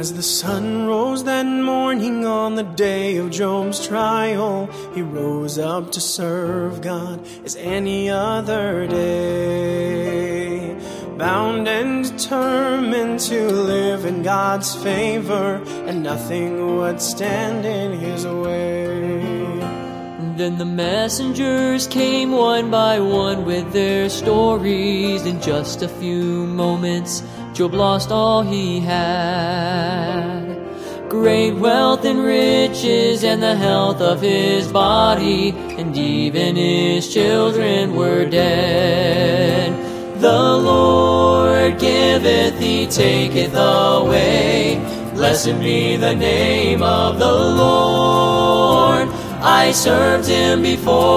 As the sun rose that morning on the day of Job's trial, he rose up to serve God as any other day, bound and determined to live in God's favor, and nothing would stand in his way. Then the messengers came one by one with their stories. In just a few moments, Job lost all he had. Great wealth and riches and the health of his body, and even his children were dead. The Lord giveth, he taketh away. Blessed be the name of the Lord. I served him before